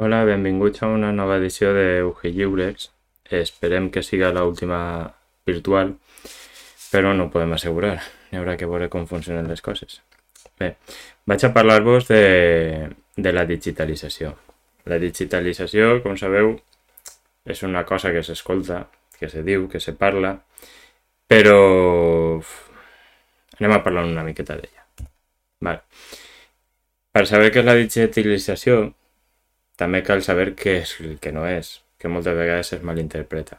Hola, benvinguts a una nova edició de UG Lliures. Esperem que siga l'última virtual, però no ho podem assegurar. Hi haurà que veure com funcionen les coses. Bé, vaig a parlar-vos de la digitalització. La digitalització, com sabeu, és una cosa que s'escolta, que se diu, que se parla, però anem a parlar una miqueta d'ella. Vale. Per saber què és la digitalització, també cal saber què és el que no és, que moltes vegades es malinterpreta.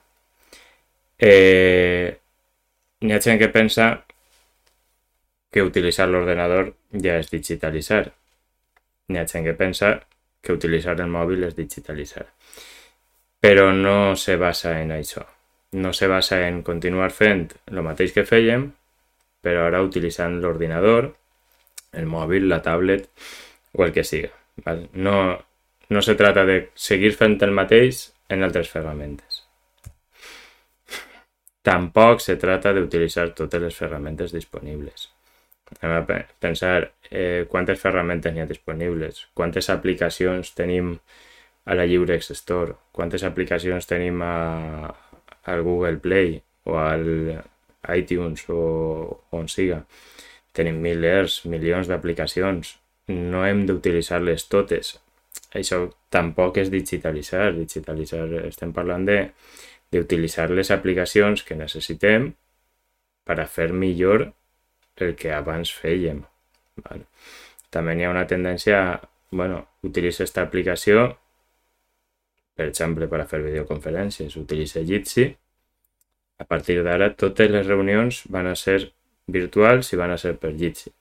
N'hi ha gent que pensa que utilitzar l'ordenador ja és digitalitzar. N'hi ha gent que pensa que utilitzar el mòbil és digitalitzar. Però no se basa en això. No se basa en continuar fent el mateix que fèiem, però ara utilitzant l'ordinador, el mòbil, la tablet o el que siga. Val? No se trata de seguir fent el mateix en altres ferramentes. Tampoc se trata d'utilitzar totes les ferramentes disponibles. Anem a pensar quantes ferramentes n'hi ha disponibles, quantes aplicacions tenim a la LibreX Store, quantes aplicacions tenim al Google Play o al iTunes o on siga. Tenim milers, milions d'aplicacions. No hem d'utilitzar-les totes. Això tampoc és digitalitzar. Digitalitzar estem parlant d'utilitzar les aplicacions que necessitem per a fer millor el que abans fèiem. Vale. També hi ha una tendència a, utilitza aquesta aplicació, per exemple, per a fer videoconferències, utilitza Jitsi. A partir d'ara, totes les reunions van a ser virtuals i van a ser per Jitsi.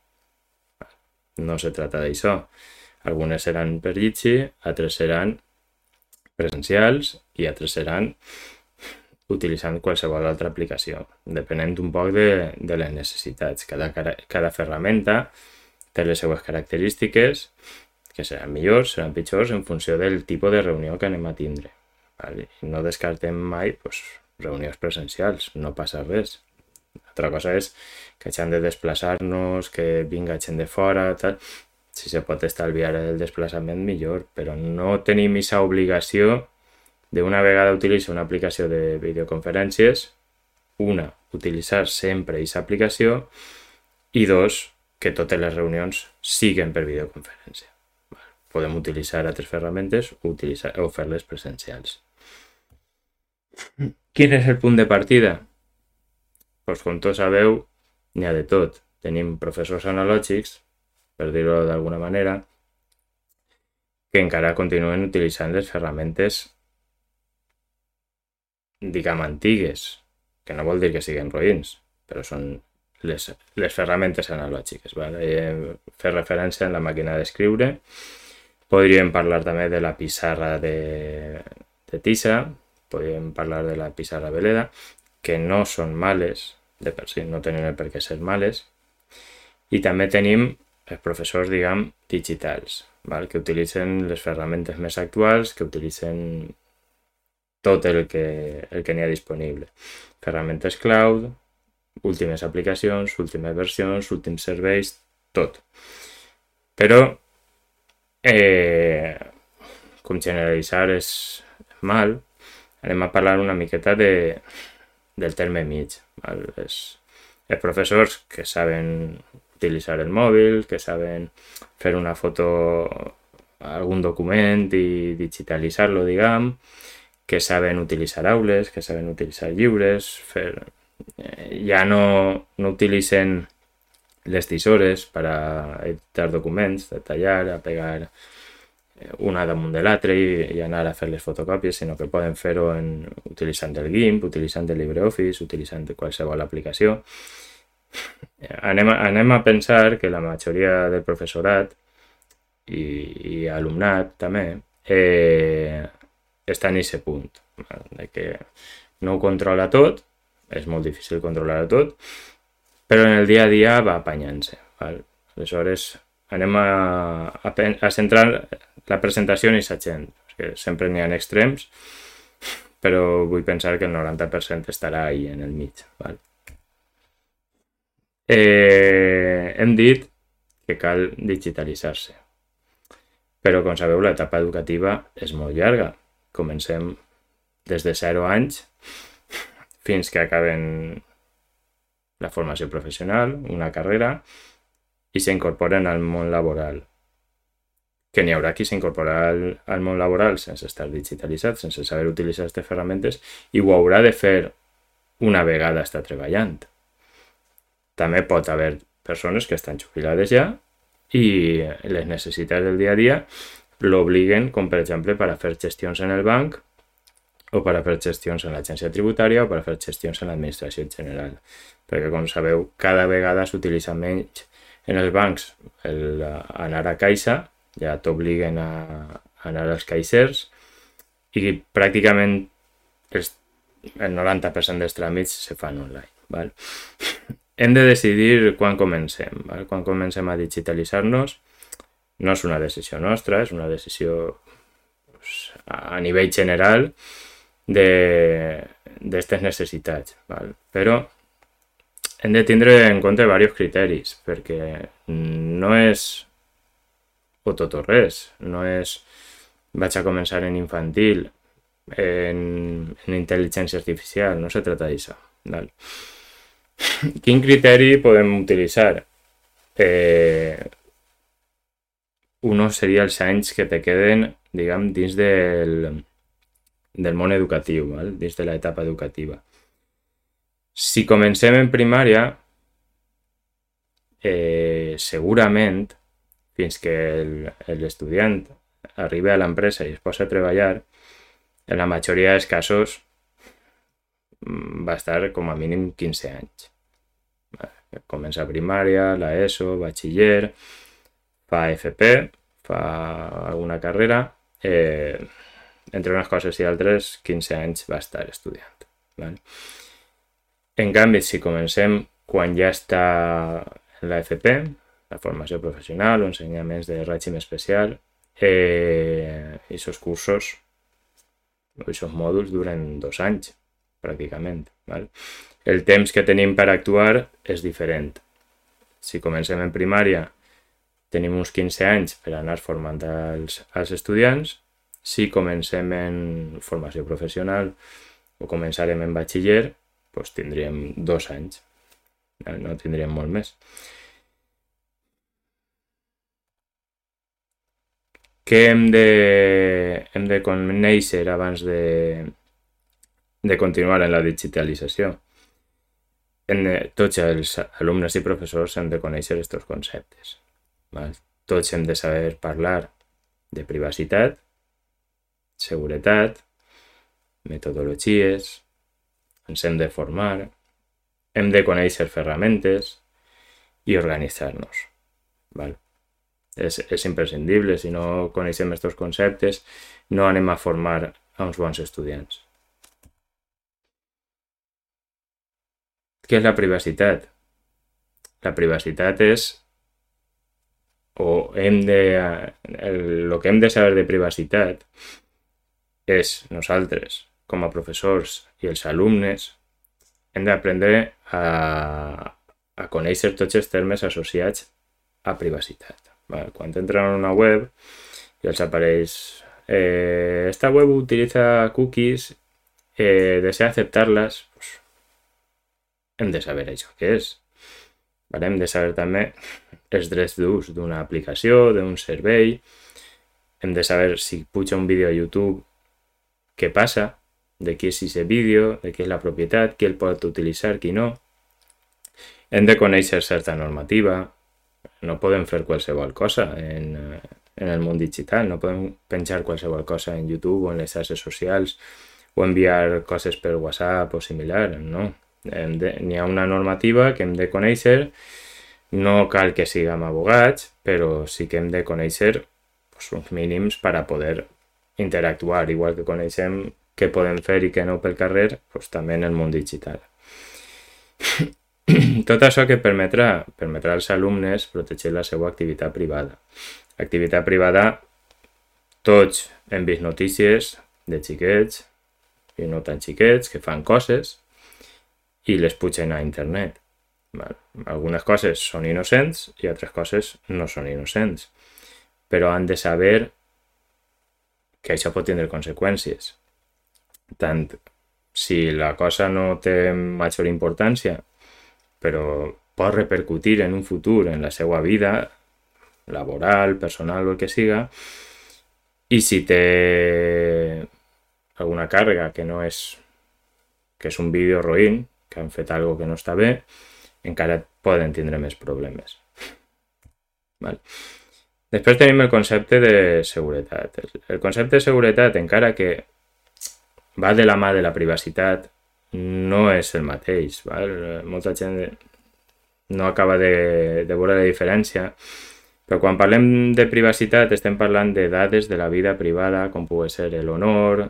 No se trata d'això. Algunes seran per Jitsi, altres seran presencials i altres seran utilitzant qualsevol altra aplicació, depenent un poc de les necessitats. Cada ferramenta té les seues característiques, que seran millors, seran pitjors en funció del tipus de reunió que anem a tindre. Vale? No descartem mai reunions presencials, no passa res. Altra cosa és que hagin de desplaçar-nos, que vinga gent de fora, tal. Si se pot estalviar el desplaçament, millor, però no tenim aquesta obligació d'una vegada utilitzar una aplicació de videoconferències, utilitzar sempre aquesta aplicació i que totes les reunions siguen per videoconferència. Podem utilitzar altres ferramentes o fer-les presencials. Quin és el punt de partida? Doncs com tots sabeu, n'hi ha de tot. Tenim professors analògics, per dir-ho d'alguna manera, que encara continuen utilitzant les ferramentes, diguem, antigues, que no vol dir que siguin roïns, però són les ferramentes analògiques. Vale? Fer referència a la màquina d'escriure. Podríem parlar també de la pissarra de tissa, podríem parlar de la pissarra veleda, que no són males, de per si, no tenen per què ser males. I també tenim els professors, diguem, digitals, val? Que utilitzen les ferramentes més actuals, que utilitzen tot el que n'hi ha disponible. Ferramentes cloud, últimes aplicacions, últimes versions, últims serveis, tot. Però, com generalitzar és mal, anem a parlar una miqueta del terme mig. Val? Els professors que saben utilitzar el mòbil, que saben fer una foto a algun document i digitalitzar-lo, diguem, que saben utilitzar aules, que saben utilitzar llibres, ja no utilitzen les tisores per a editar documents, de tallar, a pegar una damunt de l'altre i anar a fer les fotocòpies, sinó que poden fer-ho utilitzant el GIMP, utilitzant el LibreOffice, utilitzant qualsevol aplicació. Anem a pensar que la majoria del professorat i alumnat també està en aquest punt, de que no ho controla tot, és molt difícil controlar tot, però en el dia a dia va apanyant-se. Aleshores, anem a centrar la presentació en aquesta gent, perquè sempre n'hi ha extrems, però vull pensar que el 90% estarà ahí en el mig. Val? Hem dit que cal digitalitzar-se, Però, com sabeu, l'etapa educativa és molt llarga. Comencem des de 0 anys fins que acaben la formació professional, una carrera, i s'incorporen al món laboral. Que n'hi haurà qui s'incorporarà al món laboral sense estar digitalitzat, sense saber utilitzar aquestes ferramentes, i ho haurà de fer una vegada està treballant. També pot haver persones que estan jubilades ja i les necessitats del dia a dia l'obliguen, com per exemple per a fer gestions en el banc o per a fer gestions en l'agència tributària o per a fer gestions en l'administració general. Perquè, com sabeu, cada vegada s'utilitza menys en els bancs anar a caixa, ja t'obliguen a anar als caixers i pràcticament el 90% dels tràmits se fan online. Val? Hem de decidir quan comencem. Val? Quan comencem a digitalitzar-nos, no és una decisió nostra, és una decisió a nivell general d'aquestes necessitats. Val? Però hem de tindre en compte diversos criteris, perquè no és o tot o res, no és vaig a començar en infantil, en intel·ligència artificial, no se trata d'això. Quin criteri podem utilitzar? Uno seria els anys que te queden, diguem, dins del món educatiu, val? Dins de l'etapa educativa. Si comencem en primària, segurament, fins que l'estudiant arriba a l'empresa i es posa a treballar, en la majoria dels casos va estar com a mínim 15 anys. Comença primària, l'ESO, batxiller, fa FP, fa alguna carrera, entre unes coses i altres, 15 anys va estar estudiant. Vale? En canvi, si comencem quan ja està en la FP, la formació professional o ensenyaments de règim especial, aquests cursos, aquests mòduls duren 2 anys, pràcticament. Val? El temps que tenim per actuar és diferent. Si comencem en primària, tenim uns 15 anys per anar formant als estudiants. Si comencem en formació professional o començarem en batxiller, doncs tindríem 2 anys. No tindríem molt més. Què hem de conèixer abans de continuar en la digitalització? Tots els alumnes i professors hem de conèixer aquests conceptes. Tots hem de saber parlar de privacitat, seguretat, metodologies, ens hem de formar, hem de conèixer ferramentes i organitzar-nos. És imprescindible. Si no coneixem aquests conceptes, no anem a formar a uns bons estudiants. Què és la privacitat? La privacitat és, el que hem de saber de privacitat és nosaltres, com a professors i els alumnes, hem d'aprendre a conèixer tots els termes associats a privacitat. Quan entren en una web i els apareix esta web utiliza cookies, desea aceptarlas, pues, hem de saber això què és. Hem de saber també els drets d'ús d'una aplicació, d'un servei, hem de saber si puja un vídeo a YouTube, què passa, de qui és aquest vídeo, de qui és la propietat, qui el pot utilitzar, qui no. Hem de conèixer certa normativa. No podem fer qualsevol cosa en el món digital, no podem penjar qualsevol cosa en YouTube o en les xarxes socials o enviar coses per WhatsApp o similar, no. N'hi ha una normativa que hem de conèixer, no cal que siguem abogats, però sí que hem de conèixer uns mínims per a poder interactuar, igual que coneixem què podem fer i què no pel carrer, també en el món digital. Tot això que permetrà als alumnes protegir la seva activitat privada. Activitat privada, tots hem vist notícies de xiquets i no tan xiquets que fan coses i les pugen a internet. Algunes coses són innocents i altres coses no són innocents. Però han de saber que això pot tindre conseqüències. Tant si la cosa no té major importància, però pot repercutir en un futur en la seva vida laboral, personal o el que siga, i si té alguna càrrega que és un vídeo roïn, que han fet alguna que no està bé, encara poden tindre més problemes. Val? Després tenim el concepte de seguretat. El concepte de seguretat, encara que va de la mà de la privacitat, no és el mateix. Val? Molta gent no acaba de veure la diferència, però quan parlem de privacitat estem parlant de dades de la vida privada, com pugui ser l'honor,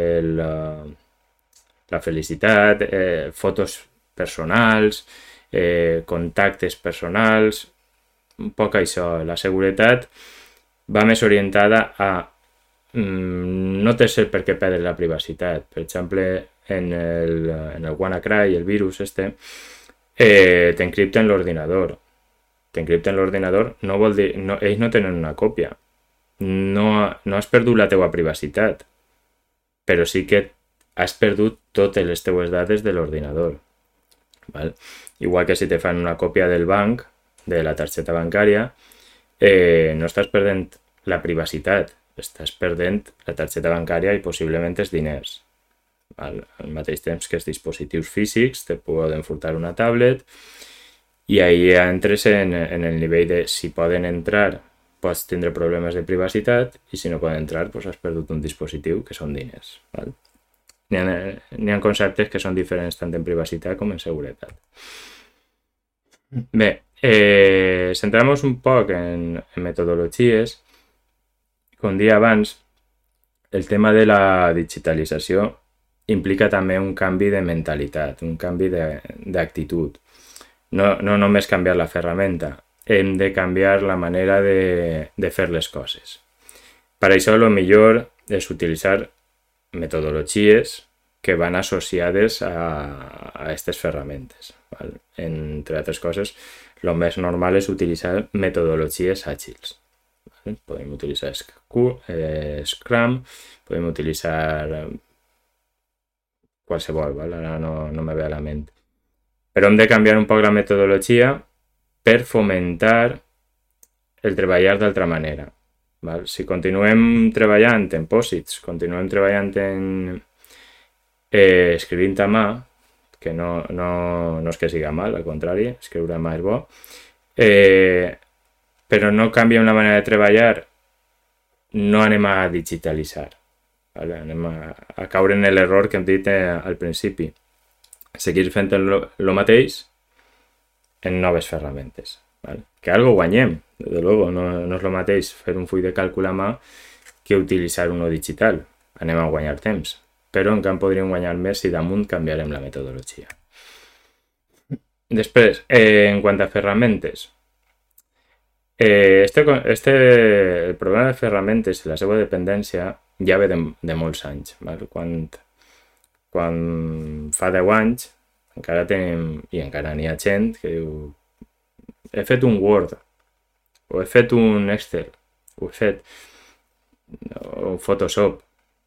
la felicitat, fotos personals, contactes personals, un poc això. La seguretat va més orientada a no té ser per què perdre la privacitat. Per exemple, en el WannaCry, el virus t'encripten l'ordinador. T'encripten l'ordinador no vol dir... ells no tenen una còpia. No has perdut la teua privacitat, però sí que has perdut totes les teues dades de l'ordinador. Igual que si te fan una còpia del banc, de la targeta bancària, no estàs perdent la privacitat, estàs perdent la targeta bancària i possiblement els diners. Al mateix temps que els dispositius físics te poden furtar una tablet, i ahí entres en el nivell de si poden entrar, pots tindre problemes de privacitat, i si no poden entrar, has perdut un dispositiu que són diners. N'hi ha conceptes que són diferents tant en privacitat com en seguretat. Bé, centrem-nos un poc en metodologies. Com dia abans, el tema de la digitalització implica també un canvi de mentalitat, un canvi d'actitud. No només canviar la ferramenta, hem de canviar la manera de fer les coses. Per això el millor és utilitzar metodologies que van associades a aquestes ferramentes. Entre altres coses, el més normal és utilitzar metodologies àgils. Podem utilitzar Scrum, podem utilitzar qualsevol, ara no me ve a la ment. Però hem de canviar un poc la metodologia per fomentar el treballar d'altra manera. Si continuem treballant en pòsits, continuem treballant en escrivint a mà, que no és que siga mal, al contrari, escriure a mà és bo, però no canviem la manera de treballar, no anem a digitalitzar. Anem a caure en l'error que hem dit al principi. Seguir fent el mateix en noves ferramentes. Que algo guanyem, des luego, no és el mateix fer un full de càlcul a mà que utilitzar uno digital. Anem a guanyar temps, però en canvi podríem guanyar més si damunt canviarem la metodologia. Després, en quant a ferramentes, el problema de ferramentes i la seva dependència ja ve de molts anys. Quan fa 10 anys encara tenim, i encara n'hi ha gent que diu: he fet un Word, o he fet un Excel, o he fet un Photoshop.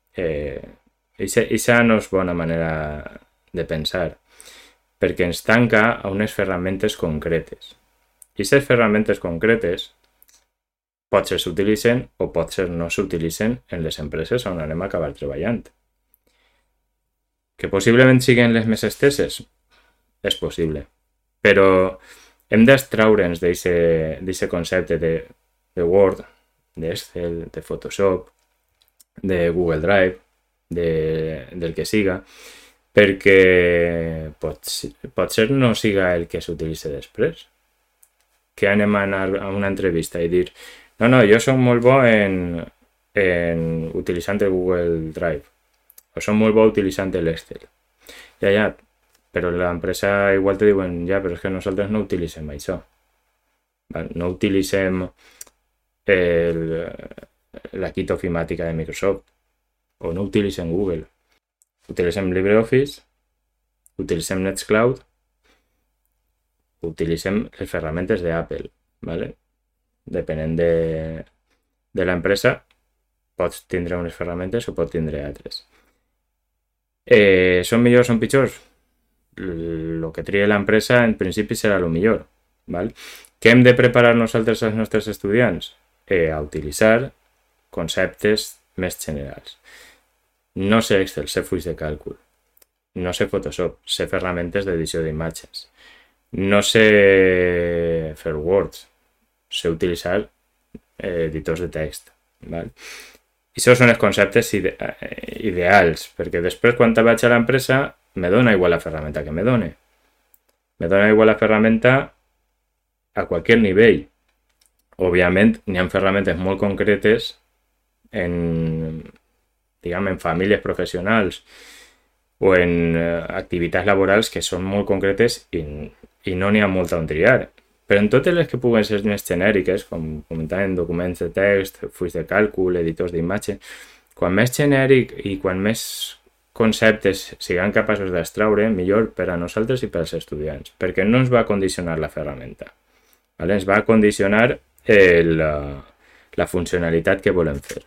Això no és bona manera de pensar, perquè ens tanca a unes ferramentes concretes. I aquestes ferramentes concretes potser s'utilitzen o potser no s'utilitzen en les empreses on anem a acabar treballant. Que possiblement siguin les més esteses? És possible. Però hem d'extraure'ns d'aquest concepte de Word, d'Excel, de Photoshop, de Google Drive, del que siga, perquè potser no siga el que s'utilitza després. Que anem a anar a una entrevista i dir: no, jo soc molt bo en utilitzant el Google Drive, o soc molt bo utilitzant l'Excel. Ja, però l'empresa igual te diuen: ja, però és que nosaltres no utilitzem això. No utilitzem la kit ofimàtica de Microsoft, o no utilitzem Google. Utilitzem LibreOffice, utilitzem Nextcloud, utilitzem les ferramentes d'Apple, ¿vale? Depenent de l'empresa, Pots tindre unes ferramentes o pot tindre altres. Són millors o són pitjors? El que tria l'empresa en principi serà el millor. Val? Què hem de preparar nosaltres als nostres estudiants? A utilitzar conceptes més generals. No sé Excel, sé fulls de càlcul. No sé Photoshop, sé ferramentes d'edició d'imatges. No sé fer Word, sé utilitzar editors de text. Val? I això són els conceptes ideals, perquè després quan vaig a l'empresa me dona igual la ferramenta que me done. Me dona igual la ferramenta a qualsevol nivell. Òbviament, n'hi ha ferramentes molt concretes en famílies professionals o en activitats laborals que són molt concretes i no n'hi ha molt on triar. Però en totes les que puguen ser més genèriques, com comentàvem, documents de text, fulls de càlcul, editors d'imatge, quan més genèric i quan més conceptes siguem capaços d'extraure, millor per a nosaltres i per als estudiants, perquè no ens va condicionar la ferramenta. Vale? Ens va condicionar la funcionalitat que volem fer.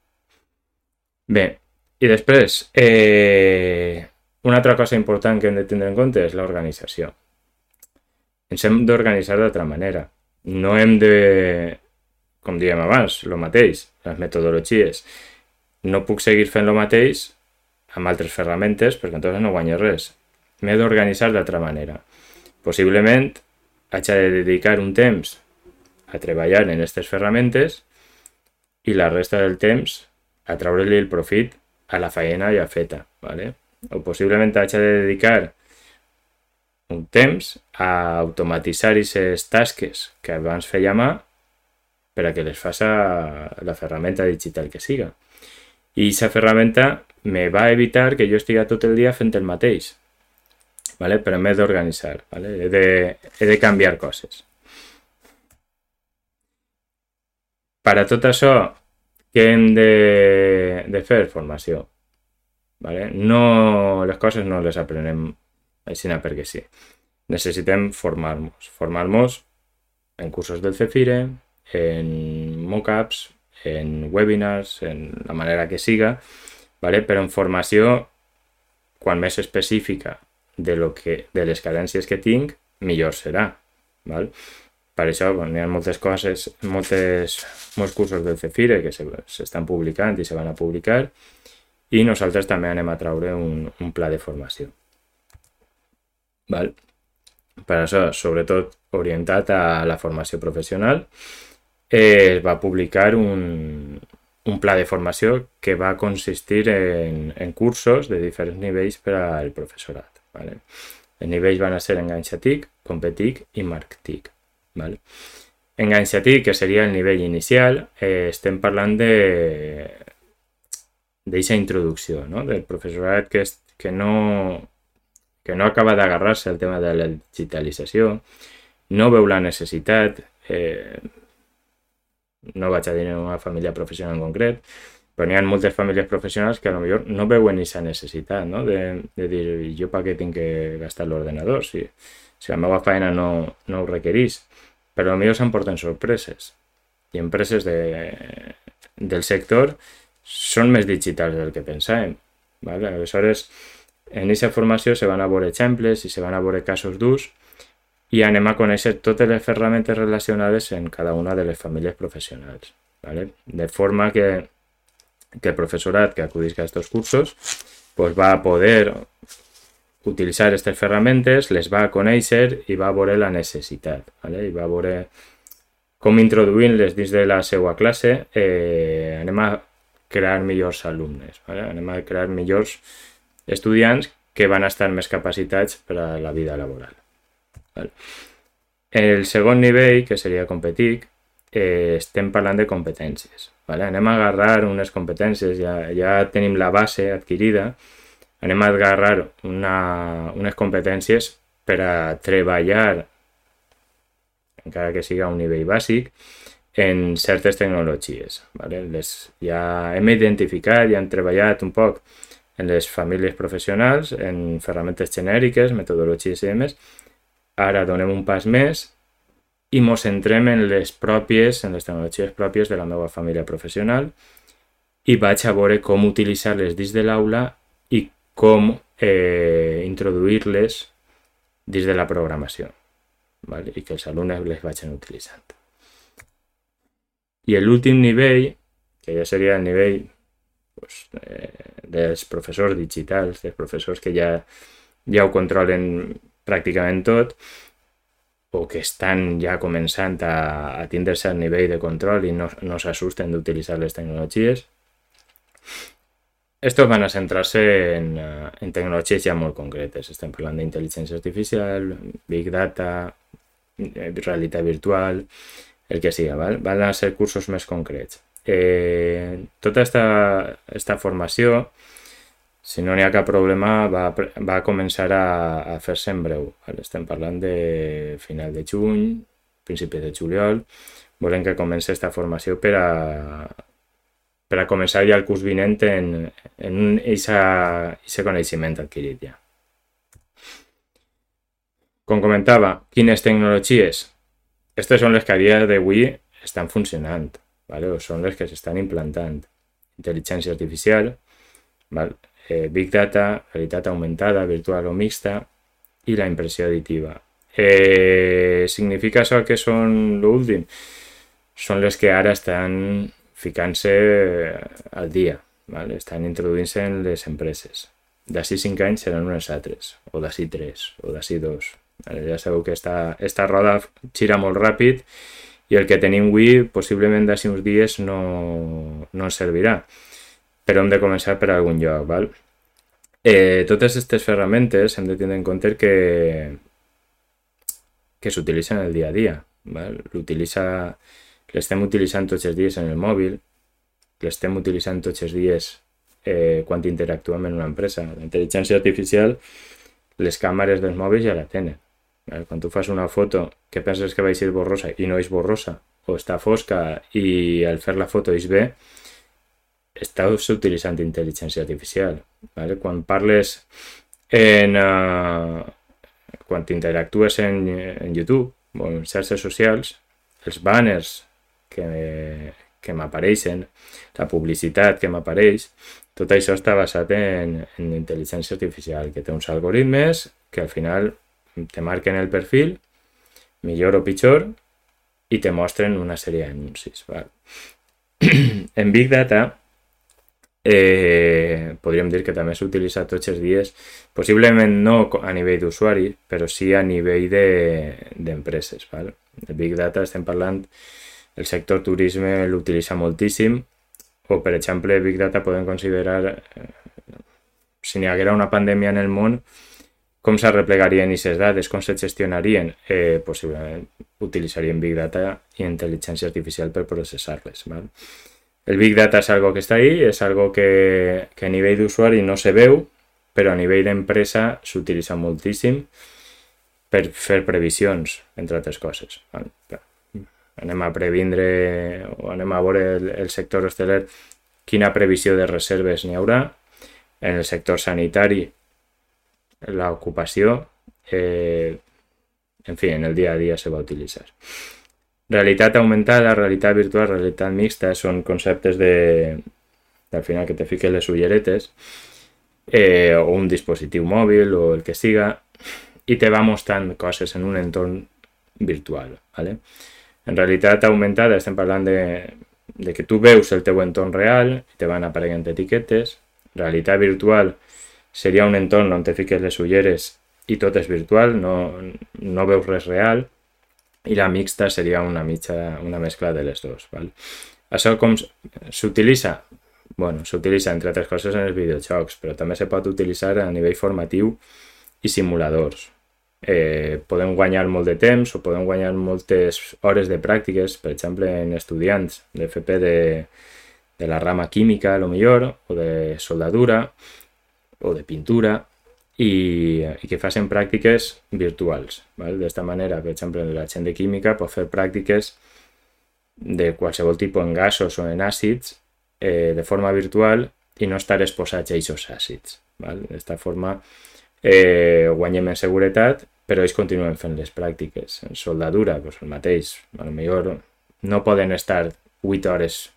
Bé, i després, una altra cosa important que hem de tindre en compte és l'organització. Ens hem d'organitzar d'altra manera. No hem de, com dèiem abans, el mateix, les metodologies. No puc seguir fent el mateix amb altres ferramentes perquè entonces no guanyo res. M'he d'organitzar d'altra manera. Possiblement haig de dedicar un temps a treballar en aquestes ferramentes i la resta del temps a treure-li el profit a la feina ja feta. ¿Vale? O possiblement haig de dedicar un temps a automatitzar aquestes tasques que abans feia a mà per a que les faça la ferramenta digital que siga. I aquesta ferramenta me va evitar que jo estigui tot el dia fent el mateix. ¿Vale? Però m'he d'organitzar. ¿Vale? He de canviar coses. Per a tot això, què hem de fer? Formació. ¿Vale? No, les coses no les aprenem així perquè sí. Necessitem formar-nos. Formar-nos en cursos del Cefire, en mockups, en webinars, en la manera que siga, ¿vale? Però en formació, quan més específica de les carències que tinc, millor serà. ¿Vale? Per això hi ha moltes coses, molts cursos del Cefire que s'estan publicant i se van a publicar i nosaltres també anem a treure un pla de formació. Val? Per això, sobretot orientat a la formació professional, es va publicar un pla de formació que va consistir en cursos de diferents nivells per al professorat. ¿Vale? Els nivells van ser Enganxa-TIC, Competic i Marc-TIC. ¿Vale? Enganxa-TIC, que seria el nivell inicial, estem parlant d'eixa introducció, no? Del professorat que no acaba d'agarrar-se al tema de la digitalització, no veu la necessitat, no vaig a dir una família professional en concret, però n'hi ha moltes famílies professionals que potser no veuen aquesta necessitat, no? de dir, jo per què tinc que gastar l'ordenador si la meva feina no ho requereix, però potser s'emporten sorpreses i empreses del sector són més digitals del que pensàvem. ¿Vale? Aleshores, en aquesta formació se van a veure exemples i se van a veure casos d'ús i anem a conèixer totes les ferramentes relacionades en cada una de les famílies professionals. ¿Vale? De forma que el professorat que acudís a aquests cursos pues va a poder utilitzar aquestes ferramentes, les va a conèixer i va a veure la necessitat. ¿Vale? I va a veure com introduint-les dins de la seva classe anem a crear millors alumnes. ¿Vale? Anem a crear millors estudiants que van a estar més capacitats per a la vida laboral. ¿Vale? El segon nivell, que seria Competic, estem parlant de competències. ¿Vale? Anem a agarrar unes competències, ja tenim la base adquirida, anem a agarrar unes competències per a treballar, encara que siga a un nivell bàsic, en certes tecnologies. ¿Vale? Ja hem identificat i hem treballat un poc en les famílies professionals, en ferramentes genèriques, metodologies i demés. Ara donem un pas més i ens centrem en les tecnologies pròpies de la meva família professional i vaig a veure com utilitzar-les dins de l'aula i com introduir-les dins de la programació, ¿vale? I que els alumnes les vagin utilitzant. I l'últim nivell, que ja seria el nivell dels professors digitals, dels professors que ja ho controlen pràcticament tot, o que estan ja començant a tindre cert nivell de control i no s'assusten d'utilitzar les tecnologies. Estos van a centrar-se en tecnologies ja molt concretes. Estem parlant d'intel·ligència artificial, big data, realitat virtual, el que sigui, ¿vale? Van a ser cursos més concrets. Tota esta formació, si no n'hi ha cap problema, va començar a fer-se en breu. Estem parlant de final de juny, principi de juliol. Volem que comenci esta formació per a començar ja el curs vinent en aquest coneixement adquirit ja. Com comentava, quines tecnologies? Aquestes són les que a dia d'avui estan funcionant, ¿vale? O són les que s'estan implantant. Intel·ligència artificial, ¿vale? Big data, realitat augmentada, virtual o mixta i la impressió additiva. Significa això que són l'últim? Són les que ara estan ficant-se al dia, ¿vale? Estan introduint-se en les empreses. D'ací 5 anys seran unes altres, o d'ací 3, o d'ací 2. Ja sabeu que esta roda gira molt ràpid i el que tenim avui possiblement d'ací uns dies no ens servirà. Però hem de començar per algun lloc, val? Totes aquestes ferramentes hem de tenir en compte que s'utilitzen el dia a dia, val? L'estem utilitzant tots els dies en el mòbil, l'estem utilitzant tots els dies quan interactuem en una empresa. La intel·ligència artificial, les càmeres dels mòbils ja la tenen. Quan tu fas una foto que penses que va ser borrosa i no és borrosa, o està fosca i al fer la foto és bé, estàs utilitzant intel·ligència artificial. ¿Vale? Quan parles quan interactues en YouTube o en xarxes socials, els banners que m'apareixen, la publicitat que m'apareix, tot això està basat en intel·ligència artificial, que té uns algoritmes que al final te marquen el perfil, millor o pitjor, i te mostren una sèrie d'anuncis. ¿Vale? En Big Data podríem dir que també s'utilitza tots els dies, possiblement no a nivell d'usuari, però sí a nivell d'empreses. ¿Vale? De Big Data estem parlant, el sector turisme l'utilitza moltíssim, o per exemple Big Data podem considerar, si n'hi haguera una pandèmia en el món, com s'arreplegarien aquestes dades, com se gestionarien, possiblement utilitzarien Big Data i intel·ligència artificial per processar-les. ¿Vale? El Big Data és algo que està ahí, és algo que a nivell d'usuari no se veu, però a nivell d'empresa s'utilitza moltíssim per fer previsions, entre altres coses. ¿Vale? Anem a previndre o anem a veure el sector hosteler quina previsió de reserves n'hi haurà. En el sector sanitari, l'ocupació, en fi, en el dia a dia se va utilitzar. Realitat augmentada, realitat virtual, realitat mixta són conceptes al final que te fiques les ulleretes o un dispositiu mòbil o el que siga i te va mostrant coses en un entorn virtual. ¿Vale? En realitat augmentada estem parlant de que tu veus el teu entorn real i te van apareixent etiquetes. Realitat virtual seria un entorn on te fiques les ulleres i tot és virtual, no veus res real, i la mixta seria una mescla de les dues. ¿Vale? Això com s'utilitza? Bueno, s'utilitza entre altres coses en els videojocs, però també se pot utilitzar a nivell formatiu i simuladors. Podem guanyar molt de temps o podem guanyar moltes hores de pràctiques, per exemple en estudiants d'FP de la rama química, a lo millor, o de soldadura o de pintura, i que facin pràctiques virtuals. ¿Vale? D'esta manera, per exemple, la gent de química pot fer pràctiques de qualsevol tipus en gasos o en àcids de forma virtual i no estar exposats a aquests àcids. ¿Vale? D'esta forma guanyem en seguretat, però ells continuen fent les pràctiques. En soldadura, doncs el mateix. A lo millor no poden estar 8 hores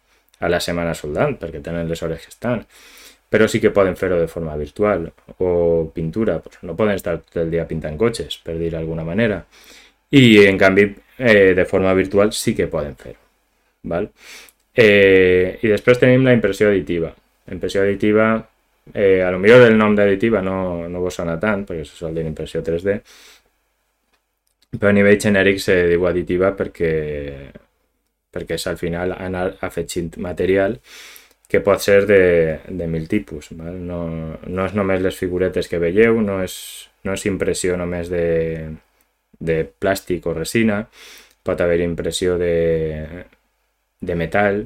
a la setmana soldant, perquè tenen les hores que estan. Però sí que poden fer-ho de forma virtual. O pintura, pues no poden estar tot el dia pintant cotxes, per dir d'alguna manera. I, en canvi, de forma virtual sí que poden fer-ho. Val? I després tenim la impressió additiva. La impressió additiva, a lo millor el nom d'additiva no vos sona tant, perquè se sol dir impressió 3D, però a nivell genèric se diu additiva perquè és al final anar afegint material que pot ser de mil tipus. Val? No és només les figuretes que veieu, no és impressió només de plàstic o resina, pot haver impressió de metall,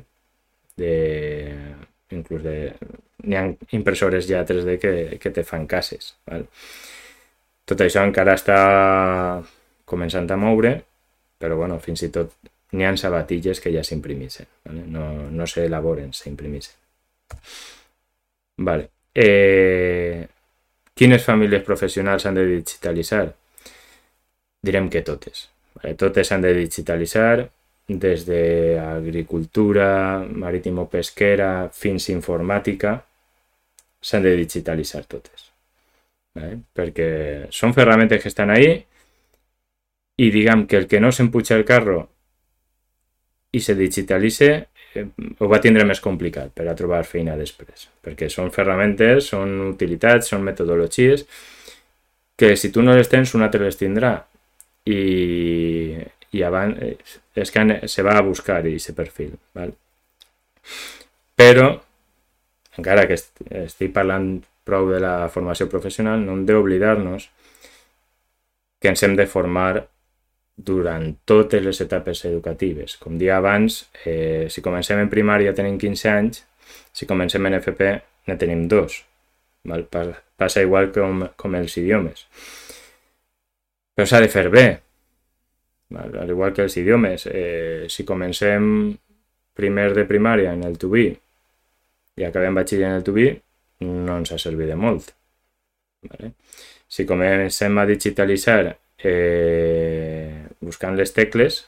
inclús n'hi ha impressores ja 3D que te fan cases. Val? Tot això encara està començant a moure, però bueno, fins i tot n'hi ha sabatilles que ja s'imprimeixen. Vale? No s'elaboren, s'imprimeixen. Vale. Quines famílies professionals s'han de digitalitzar? Direm que totes. Vale? Totes s'han de digitalitzar, des d'agricultura, marítimo-pesquera, fins informàtica, s'han de digitalitzar totes. Vale? Perquè són ferramentes que estan ahí i diguem que el que no s'empuja el carro i se digitalitza ho va tindre més complicat per a trobar feina després, perquè són ferramentes, són utilitats, són metodologies que si tu no les tens, un altre les tindrà i abans és que se va a buscar aquest perfil. Val? Però, encara que estic parlant prou de la formació professional, no hem d'oblidar-nos que ens hem de formar durant totes les etapes educatives. Com dia abans, si comencem en primària tenim 15 anys, si comencem en FP ne tenim 2. Val? Passa igual com els idiomes. Però s'ha de fer bé. Val? Al igual que els idiomes. Si comencem primer de primària en el to be i acabem batxiller en el to be, no ens ha servit de molt. Vale? Si comencem a digitalitzar buscant les tecles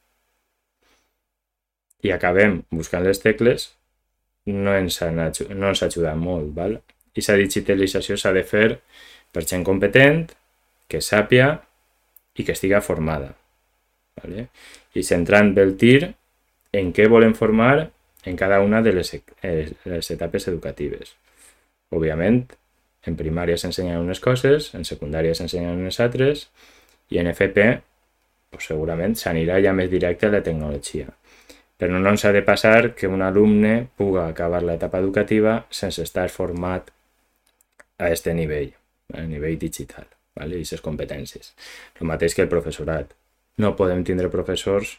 i acabem buscant les tecles, no ens ha ajudat molt. Val? I la digitalització s'ha de fer per gent competent, que sàpia i que estiga formada. Vale? I centrant bé el tir en què volem formar en cada una de les etapes educatives. Òbviament, en primària s'ensenyen unes coses, en secundària s'ensenyen unes altres, i en FP pues segurament s'anirà ja més directe a la tecnologia. Però no ens ha de passar que un alumne puga acabar l'etapa educativa sense estar format a aquest nivell, a nivell digital, vale? I aquestes competències. El mateix que el professorat. No podem tindre professors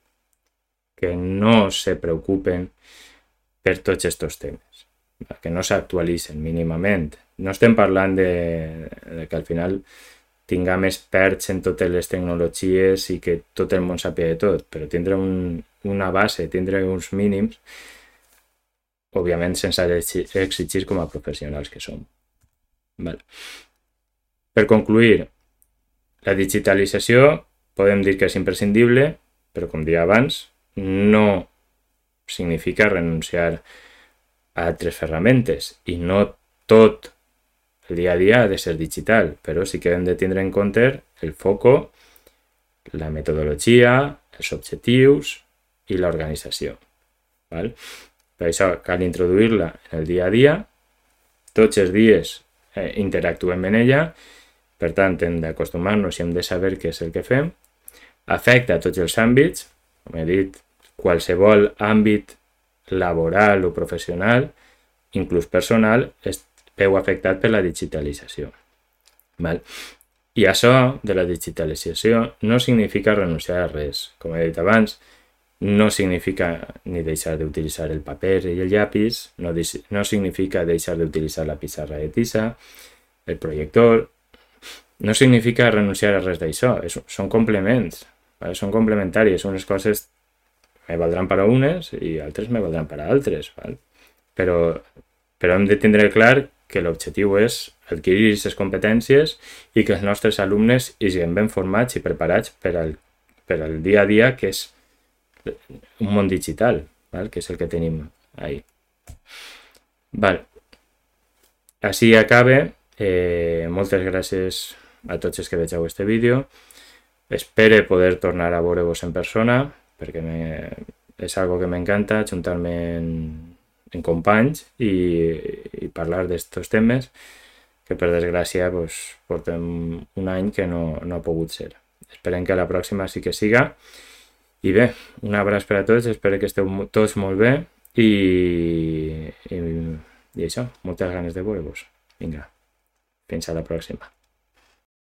que no se preocupen per tots aquests temes, que no s'actualitzen mínimament. No estem parlant de que al final tinguem experts en totes les tecnologies i que tot el món sàpiga de tot, però tindre una base, tindre uns mínims, òbviament sense exigir com a professionals que som. Vale. Per concluir, la digitalització podem dir que és imprescindible, però com deia abans, no significa renunciar a altres ferramentes i no tot el dia a dia ha de ser digital, però sí que hem de tindre en compte el foco, la metodologia, els objectius i l'organització. Val? Per això cal introduir-la en el dia a dia, tots els dies interactuem en ella, per tant hem d'acostumar-nos i hem de saber què és el que fem, afecta a tots els àmbits, com he dit, qualsevol àmbit laboral o professional, inclús personal, es veu afectat per la digitalització. Val? I això de la digitalització no significa renunciar a res. Com he dit abans, no significa ni deixar d'utilitzar el paper i el llapis, no significa deixar d'utilitzar la pissarra de tiza, el projector, no significa renunciar a res d'això, són complements, ¿vale? Són complementàries, unes coses me valdran per a unes i altres me valdran per a altres, ¿vale? Però hem de tindre clar que l'objectiu és adquirir aquestes competències i que els nostres alumnes siguin ben formats i preparats per al dia a dia, que és un món digital, ¿vale? Que és el que tenim ahí. Vale. Així acabe. Moltes gràcies a tots els que vegeu este vídeo. Espero poder tornar a veure-vos en persona, perquè és algo que m'encanta, juntar-me en companys i parlar d'estos temes, que per desgràcia pues, portem un any que no ha pogut ser. Esperem que la pròxima sí que siga. I bé, un abraç per a tots, espero que esteu tots molt bé i això, moltes ganes de veure-vos. Vinga, fins a la pròxima.